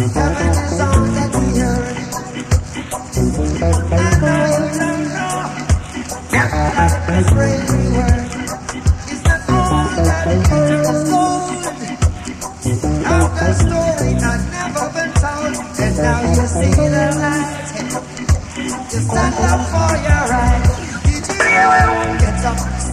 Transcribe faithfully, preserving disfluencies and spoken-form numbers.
Stand up for your right. Did you get up?